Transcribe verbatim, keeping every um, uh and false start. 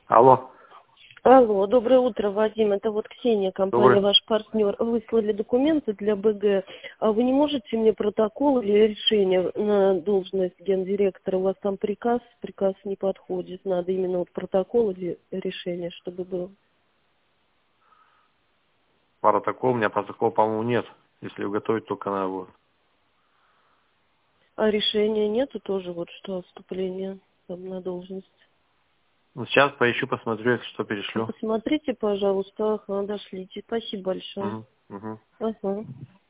Алло. Алло, доброе утро, Вадим. Это вот Ксения, компания Добрый. ваш партнер. Выслали документы для БГ. А вы не можете мне протокол или решение на должность гендиректора? У вас там приказ, приказ не подходит. Надо именно вот протокол или решение, чтобы был. Протокол, у меня протокола, по-моему, нет. Если уготовить, только надо будет. А решения нету тоже, вот что вступление там на должность? Ну, сейчас поищу, посмотрю, если что, А перешлю. посмотрите, пожалуйста, ага, дошлите. Спасибо большое. Угу, угу. Ага.